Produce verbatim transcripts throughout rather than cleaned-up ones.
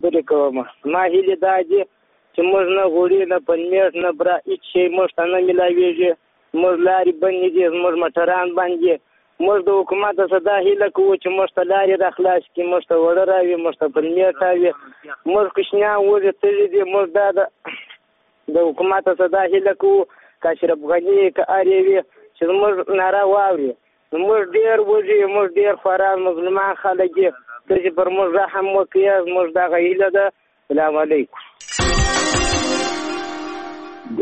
خبرې کوم. ما هیلې دا دي چې موږ نه غوړي نه پنیر نه برا هیڅ شی موږ ته نه میلاویږي. موږ لارې بندې دي، زموږ موټران بند دي. موږ د حکومت څخه دا هیله کوو چې موږ ته لارې را خلاص کړي، موږ ته وړه راوي، موږ ته پنیر راوي. موږ کوچنیان وږي تږي دي. موږ دا د د حکومت څخه دا هیله کوو که اشرف غني که هر وي چې زموږ ناره واوري. موږ ډېر وږي، موږ ډېر خواران مظلومان خلک دي. ته چې پر موږ رحم وکړې، زموږ دغه هیله ده. سلام علیکم. د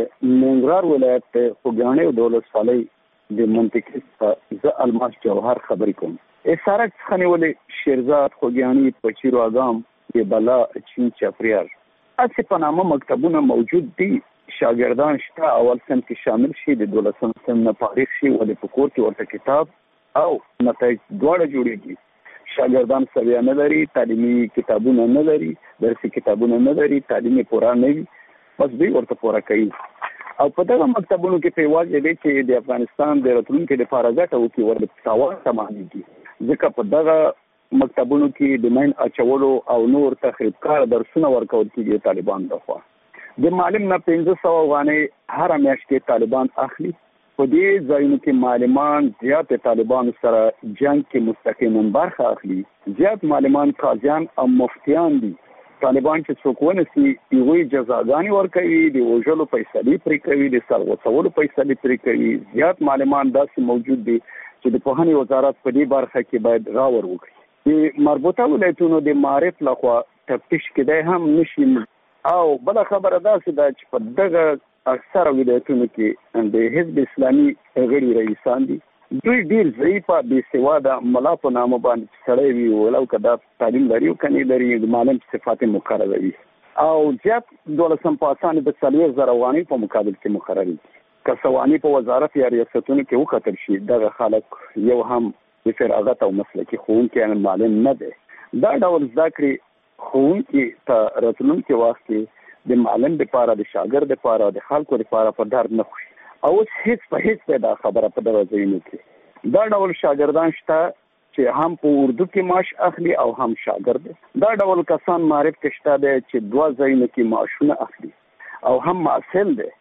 ننګرهار ولایت خوږیاڼي او د ولسوالۍ د منطقې څخه زه الماس جوهر خبرې کوم. سړک څخه نیولې شیرزاد، خوږیاڼي، پچیر و اګام، بلا، چین، چاپریال هسې په نامه مکتبونه موجود دي. شاګردان شته، اول صنف کې شامل شي، د دولسم صنف نه فارغ شي، ولې په کور کې ورته کتاب او نتایج دواړه جوړېږي. شاګردان سویه نه لري، تعلیمي کتابونه نه لري، درسي کتابونه نه لري، تعلیم پوره نه وي، بس دوی ورته پوره کوي. او په دغه مکتبونو کې په یوازې دی چې د افغانستان د راتلونکي لپاره ګټه وکړي، ورته تاوان تمامېږي. ځکه په دغه مکتبونو کې د مین اچولو او نور تخریبکار درسونه ورکول کېږي طالبانو لخوا. د معلم نه پنځه سوه افغانۍ هره میاشت کې طالبان اخلي. په دې ځایونو کې معلمان زیات طالبانو سره جنګ کې مستقیما برخه اخلي. زیات معلمان قاضیان او مفتیان دي. طالبان چې څوک ونسي هغوی جزاګانې ورکوي، د وژلو فیصلې پرې کوي، د سر غوڅولو فیصلې پرې کوي. زیات معلمان داسې موجود دي چې د پوهنې وزارت په دې برخه کې باید غور وکړي. د مربوطه ولایتونو د معارف لخوا تفتیش کېدای هم نشي. او بله خبره داسې ده چې په دغه اکثره ولایتونو کې د حزب اسلامي غړي رئیسان دي. دوی ډېر ضعیفه بې سواده ملا په نامه باندې سړی وي، ولو که دا تعلیم لري او که نه لري، د معلم صفات مقرره وي. او زیات دولسم پاسان د څلوېښت زره افغانۍ په مقابل کې مقرر دي. که سواني په وزارت یا ریاستونو کې وکتل شي، دغه خلک یو هم د فراغت او مسلکي ښوونکی معلم نه دی. دا ډول زده کړې ښوونکي ته راتلونکي وخت کې د معلم دپاره، د شاګرد دپاره، د خلکو دپاره په درد نه خوشي. او اوس هیڅ په هیڅ پیدا خبره په دغه ځایونو کې دا ډول شاګردان شته چې هم په اردو کې معاش اخلي او هم شاګرد. دا ډول کسان معارف کې شته دی چې دوه ځایونو کې معاشونه اخلي او هم محصل دی.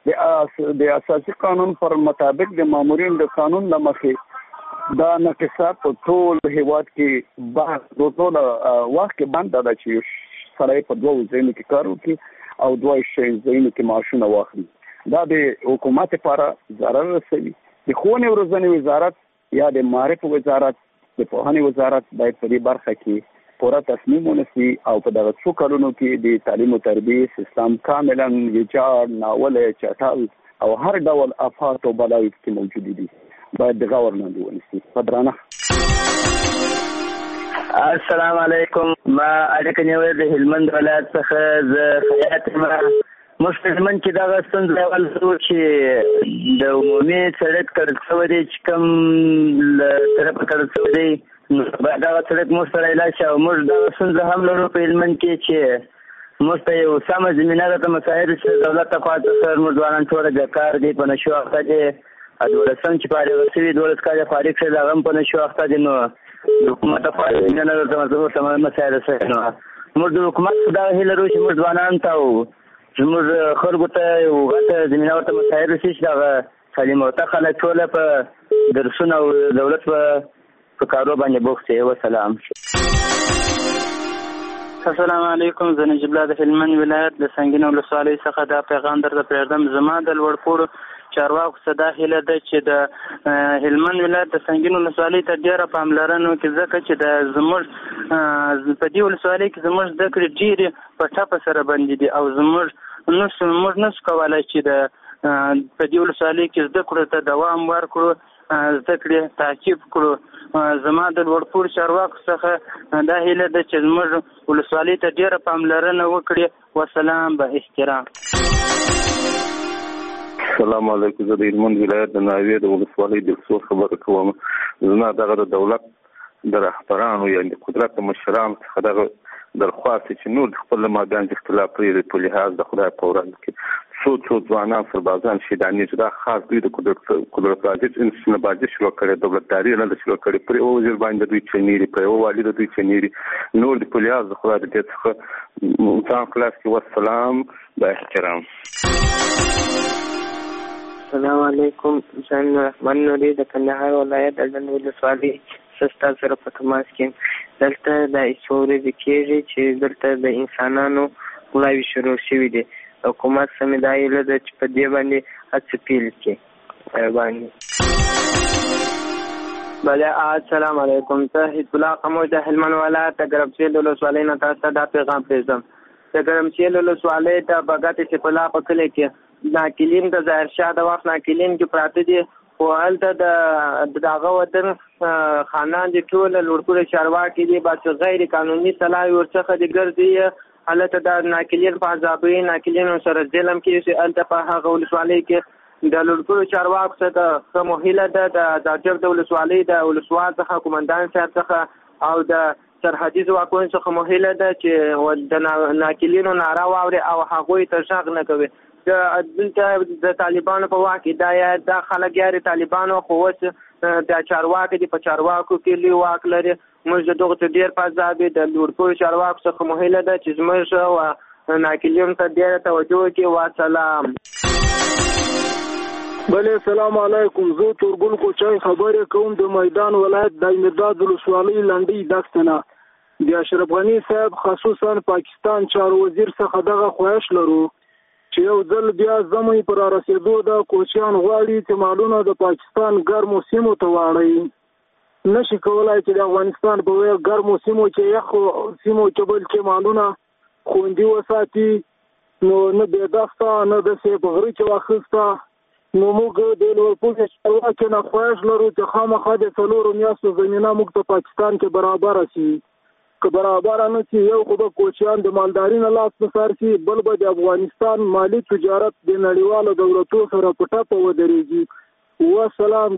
د اساسي قانون پر مطابق د مامورین د قانون له مخې دا نقصات په ټول هیواد کې بند د ټول وخت کې بند ده چې سړی په دوه ځایونو کې کار وکړي او دوه ځایونو کې معاشونه واخلي. دا د حکومت لپاره ضرر رسوي. د ښوونې او روزنې وزارت یا د معارف وزارت، د پوهنې وزارت باید په دې برخه کې پوره تصمیم ونیسي او په دغه څو کلونو کې د تعلیم او تربیې سیستم کاملا ویجاړ، ناولی، چټل او هر ډول افات او بلاوې کې موجودې دي، باید د غور لاندې ونیسي. په درانه السلام علیکم. ما اړیکه نیولې د هلمند ولایت څخه. زه خیاط یم. موږ په هلمند کې دغه ستونزه اول لرو چې د عمومي سړک تړل شوی دی، چې کوم له طرفه تړل شوی دی، نو باید دغه سړک موږ سره علاج شي. او موږ دغه ستونزه هم لرو په هلمند کې چې موږ ته یو سمه زمینه راته مسایل چې دولت لخوا څخه موږ ځوانان ټوله بیکار دي، په نشو اخته دي. دولسم چې فارغ شوي، دولس کاله فارغ شوي، هغه هم په نشو اخته دي. نو د حکومت لخوا زمینه نه راته سمه مسایل شوي. نو موږ د حکومت دغه هیله لرو چې موږ ځوانان ته زموږ خلکو ته یو غټه زمینه ورته مسایل رسي چې دغه تعلیم ورته خلک ټوله په درسونه او دولت په کارو باندې بوخت شي. وسلام. السلام علیکم. زه نجیب الله د هلمند ولایت د سنګین ولسوالۍ څخه دا پیغام درته پرېږدم. زما د لوړپوړو چارواکو څخه دا هیله ده چې د هلمند ولایت د سنګین ولسوالۍ ته ډېره پاملرنه وکړي، ځکه چې د زموږ په دې ولسوالۍ کې زموږ زده کړې ډېرې په ټپه سره بندې دي او زموږ نسو موږ نسو کولی چې د په دې ولسوالۍ کې زده کړو ته دوام ورکړو، زده کړې تعقیب کړو. زما د لوړپوړو چارواکو څخه دا هیله ده چې زموږ ولسوالۍ ته ډېره پاملرنه وکړي. وسلام. به احترام. السلام علیکم. زه د هلمند ولایت د ناوې د ولسوالۍ د څو خبره کوم. زما دغه د دولت د رهبرانو یا د قدرت مشرانو څخه دغه درخواست چې نور خپل مابین اختلاف لري په لحاظ د خدای په وړاندې کې څو څو ځوانان سربازان شهیدانې چې دا خاص دوی د قدرت قدرت راځي چې نبازي شروع کړي دولتداري نه شروع کړي پر یو وزیر باندې دوی چنيري پر یو والي دوی چنيري نور د پولیاز د خدای دې څخه ځان خلاص کې والسلام با احترام. السلام علیکم. زن رحمان نوري د کندهار ولایت اډن ولسوالۍ سستا سره په تماس کې دلته د ایسو ورځې کېږي چې دلته د انسانانو غلاوې شروع شوي دي. حکومت سمې دا هیله ده چې په دې باندې هڅې پیل کړي. مهرباني. بله السلام علیکم. ته حزب الله قموش د هلمند ولایت د ګرمسیل ولسوالۍ نه تاسو ته دا پیغام پرېږدم. د ګرمسیل ولسوالۍ د بګت سیف الله په کلي کې ناکلین د ظاهر شاه د وخت ناکلین کې پراته دي خو هلته د دغه وطن خانان دي ټول لوړپوړي چارواکي دي بس غیر قانوني سلاوي ورڅخه دي ګرځي هلته د ناکلین په عذابوي ناکلین سره ظلم کېږي. هلته په هغه ولسوالۍ کې د لوړپوړي چارواکو څخه ښه موهیله ده د ځاجب د ولسوالۍ د ولسوال څخه قومندان صاحب څخه او د سرحدي ځواکونو څخه موهیله ده چې د ناکلینو ناره واوري او هغوی ته غږ نه کوي. دلته د طالبانو په واک کې دا خلک یاري طالبانو خو اوس د چارواکو دي په چارواکو کې لوی واک لري. موږ د دغه ډېر په عذابې د لوړپوړي چارواکو څخه موهیله ده چې زموږ او ناکلینو ته ډېره توجه وکړي. وسلام. بله السلام علیکم. زه تورګل کوچای خبرې کوم د میدان ولایت د امداد ولسوالۍ لنډۍ دښته نه. د اشرف غني صاحب خصوصا پاکستان چارو وزیر څخه دغه خواهش لرو چې یو ځل بیا زموږ پر رسیدو د کوچیان غواړي چې مالونه د پاکستان ګرمو سیمو ته واړوي. نشي کولای چې د افغانستان په ګرمو سیمو کې یخو سیمو کې بل چې مالونه خوندي وساتي نو نه بېدسته نه داسې په غره کې واخیسته. نو موږ د لوړپوړي چارواکو نه خواهش لرو چې خامخا د څلورو میاشتو زمینه موږ ته پاکستان کې برابره شي. که برابره نه شي یو خو به کوچیان د مالداري نه لاس په سر شي بل به د افغانستان مالي تجارت د نړیوالو دولتونو سره په ټپه ودرېږي. وسلام.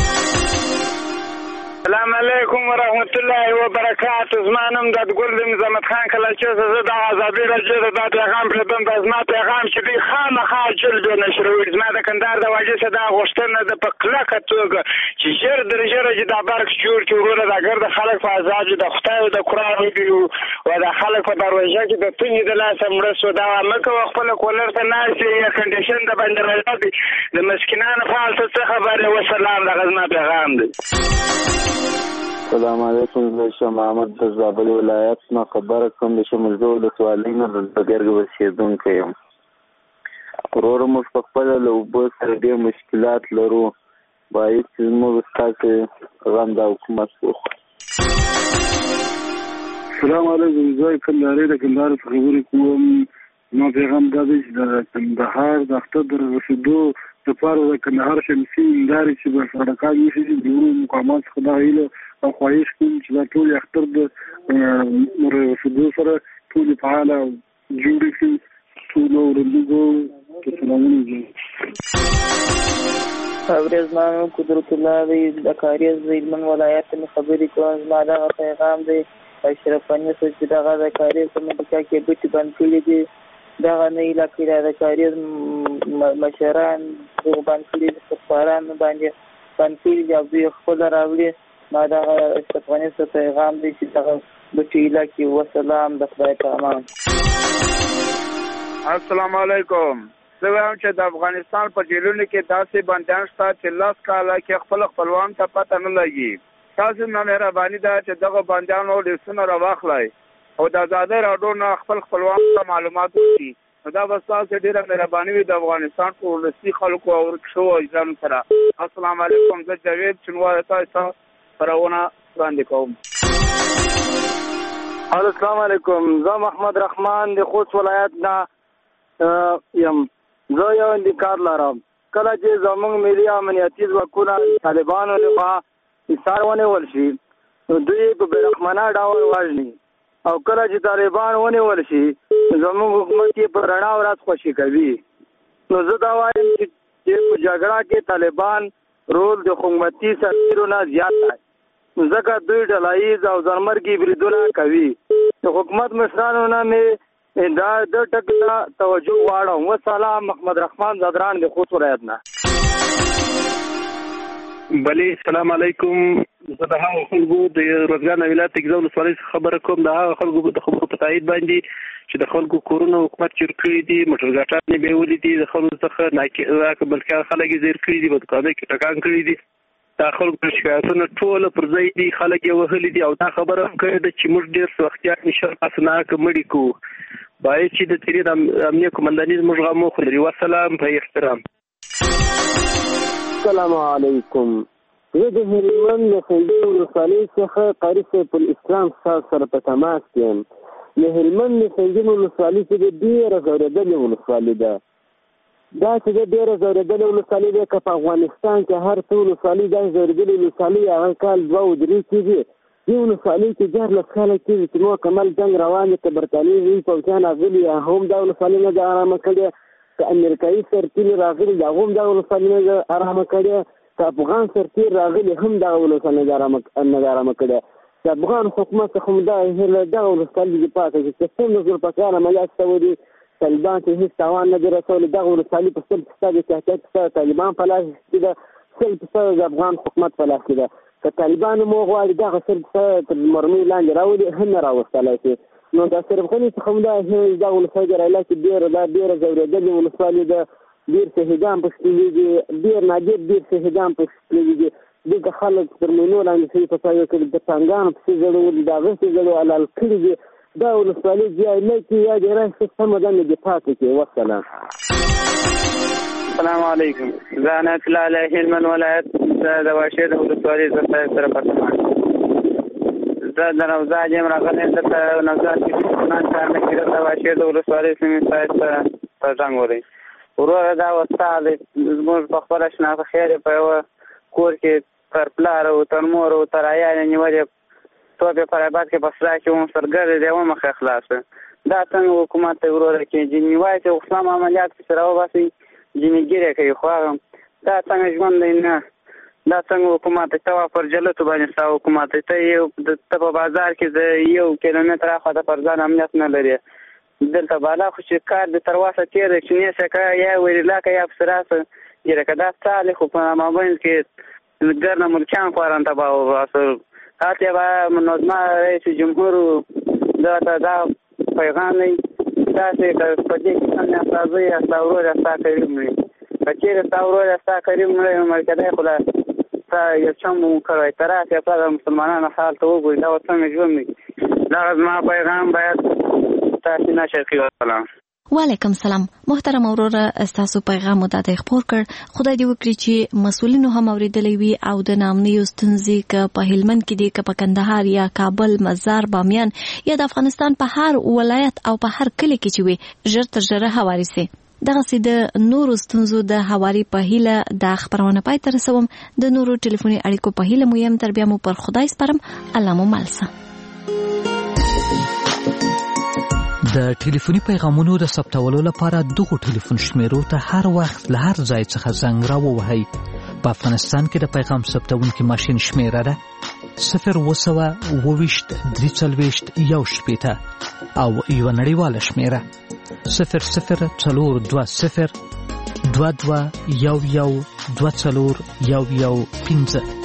السلام علیکم ورحمت الله وبرکاته. زما نوم دادګل د نظامت خان کله چې زه د ازادي راډیو د دا پیغام پرېږدم دا زما پیغام چې دوی خامخا جلب نشروي. زما د کندهار د واجې څخه دا غوښتنه ده په کلکه توګه چې ژر در ژره چې دا برق جوړ کړي وروره دا ګرده خلک په ازاد د خدای او د قرآن وګړي او د خلک په دروازه کې د تونې د لاسه مړه سو دا مه کوه خپله کولر ته ناست یې یا کنډیشن د باندې راځي د مسکینانو په حال څه خبرې. وسلام. دغه زما پیغام دی. السلام علیکم. زه شاه محمد د زابل ولایت نه خبره کوم. د شمولزو ولسوالۍ نه د ګرګ اوسېدونکی یم. وروره موږ په خپله له اوبو سره ډېر مشکلات لرو. باید چې زموږ ستاسې غم د حکومت وخوري. السلام علیکم. زه کندهاري د کندهار څخه خبرې کوم. زما پیغام دا دی چې د کندهار د اختر د رسېدو لپاره د کندهار شمسي هندارې چې به سړکان وشي د نورو مقامات څخه دا هیله او خواهش کوم چې دا ټول اختر د رسېدو سره ټولې فعاله جوړې شي. ټولو ورندوګو ته سلامونه دي. ورځمانو قدرت الله دی د کاریز د هلمند ولایت نه خبرې کوم. زما دغه پیغام دی اشرف غني صاحب چې دغه د کاریز په منطقه کې بوټي بند کړي دي دغه نه علاقې د کاریز مشران دغه بند کړي دي سفاران باندې بند کړي دي او دوی خپله راوړي. ما دغه اشرف غني صاحب پیغام دی چې دغه بوټي علاقې. وسلام. د خدای په امان. السلام علیکم. زه وایم چې د افغانستان په جیلونو کې داسې بندیان شته چې لس کاله کې خپل خپلوان ته پته نه لګي. تاسو نه مهرباني ده چې دغه بندیانو لیستونه راواخلئ او د ازادۍ راډیو نه خپل خپلوان ته معلومات وکړي. نو دا به ستاسو ډېره مهرباني وي د افغانستان په ولسي خلکو او ورکشو اجرامو سره. السلام علیکم. زه جاوید چنوار تاسو خپرونه وړاندې کوم. السلام علیکم. زه محمد رحمان د خوست ولایت نه یم. زه یو انتقاد لرم. کله چې زموږ ملي امنیتي ځواکونه طالبانو لخوا ایثار ونیول شي نو دوی په بېرحمانه ډول وژني او کله چې طالبان ونیول شي زموږ حکومت یې په رڼا ورځ خوشي کوي. نو زه دا وایم چې په جګړه کې طالبان رول د حکومتي سرتېرو نه زیات دی ځکه دوی ډلاییز او ځانمرګي بریدونه کوي. د حکومت مشرانو نه مې دا د ټکه توجه غواړم. والسلام. محمد رحمان زادران د خوست ولایت نه. بلی السلام علیکم. زه د هغو خلکو د روزګان ولایت تګزا ولسوالۍ څخه خبره کوم. د هغو خلکو د خبرو په تایید باندې چې د خلکو کورونه حکومت چور کړي دي، موټر ګاټان یې بیولي دي، د خلکو څخه ناکې بلکې خلک یې زیر کړي دي، په دوکانو کې ټکان کړي دي. دا خلکو شکایتونه ټول پر ځای دي، خلک یې وهلي دي او دا خبره هم کړې ده چې موږ ډېر سوختیان نشر پاسناک مړي کوو. باید چې د تیرې د امنیه قمنداني زموږ غم وخوري. والسلام په احترام. السلام علیکم. زه د هلمند د سنډۍ ولسوالۍ څخه قاري سیف الاسلام صاحب سره په تماس کې یم. د هلمند د سنډۍ ولسوالۍ چې د ډېره ځورېدلې ولسوالۍ ده. دا چې د ډېره ځورېدلې ولسوالۍ ده، که په افغانستان کې هر څه ولسوالۍ داسې ځورېدلې ولسوالۍ هغه کال دوه او درې کېږي. دې ولسوالۍ کې دیارلس کاله کېږي چې مکمل جنګ روان دی، که برټانیې پوځیان راغلي هم دا ولسوالۍ نه ده ارامه کړې، که امریکایي سرتېري راغلي دا هم دا ولسوالۍ نه ده ارامه کړې، که افغان سرتېر راغلي هم دغه ولسوالۍ نه ده ارامه کړې. د افغان حکومت څخه هم دغه هیله دغه ولسوالۍ دفاع کوي چې څومره زر په کال عملیات شوي دي، طالبان چې هېڅ تاوان نه دی رسولی. دغه ولسوالۍ په سل فیصده د تحقیق څخه طالبان په لاس کې ده، سل فیصده د افغان حکومت په لاس کې ده. که طالبان هم وغواړي دغه سل فیصده تر مرمۍ لاندې راولي هم نه راوستلی شي. نو د اشرف غني څخه هم دا دغه ولسوالۍ د رایله کې ډېره دا ډېره ځورېدلې ولسوالۍ ده. ډېر شهیدان پکې لوېږي، ډېر نادر ډېر شهیدان پکې لوېږي. دلته خلک تر مینو لاندې شوي فساد کړي، د ټانګانو پسې زړولي، د هغه پسې زړو حلال کړي دي. دا ولسوالۍ یا نه کې یا د راشي سمه ده نه دفاع کوي. والسلام. السلام علیکم. زه عنایت الله علی هلمند ولایت د واشیر د ولسوالۍ زه صاحب سره په تماس. زه د نوزاد یم راغلی، دلته نوزاد کې مسلمان کار نه کېده، د واشیر د ولسوالۍ سیمې صاحب سره په جنګ ولري. وروره دا وستا دی زموږ په خپله شناخته خیر په یوه کور کې تر پلار او تر مور او تر عیال یې نیولې توپې په رایباد کې په سلا کې وم سرګرد دی ومه ښه خلاصه. دا څنګه حکومت ته وروره کې جنې وایي چې اسلام عملیات پسې راوباسئ، جنې ګیرې کوي. خو هغه دا څنګه ژوند دی؟ نه، دا څنګه حکومت ته ته پر جلتو باندې ستا حکومت ته یو ته په بازار کې د یو کیلومتر اخوا پر ځان امنیت نه لري. دلته بالا خو چې کار د تر واسه تېر دی چې نیسه که یا ویرلا که یا پسې راسه ګیره که دا ستا خو په مابین کې ګرنه ملکیان خوارن تباه وباسه. هلته به منظمه رئیس جمهور دا ته دا پیغام دی داسې که په دې کې سم استازی یا ستا ورور یا ستا قریب مړي، که چېرې ستا ورور یا ستا قریب مړی نو مرکزی خو له ستا یو چم مو کړی ته راسې ستا د مسلمانانو حال ته وګوري. دا اوس څنګه ژوند دی؟ دغه زما پیغام باید تاسې نشر کړي. والسلام. وعلیکم سلام. محترم وروره، ستاسو پیغام مو داده خپور کړ. خدای دې وکړي چې مسؤلینو هم اوریدلی وي او د ناامنیو ستونزې که په هلمند کې دي، که په کندهار یا کابل، مزار، بامیان یا د افغانستان په هر ولایت او په هر کلي کې چې وي ژر تر ژره هواري سي. دغسې د نورو ستونزو د هواري په هیله دا خپرونه پای ته رسوم. د نورو ټلیفوني اړیکو په هیله مو یم. تر بیا مو پر خدای سپارم. الله مو مل شه. د ټلیفوني پیغامونو د ثبتولو لپاره دغو ټلیفون شمیرو ته هر وخت له هر ځای څخه زنګ راووهئ. په افغانستان کې د پیغام ثبتونکي ماشین شمیره ده صفر اوه سوه اوه ویشت درې څلوېښت یو شپېته او یوه نړیواله شمیره صفر صفر څلور دوه صفر دوه دوه یو یو دوه څلور یو یو پنځه.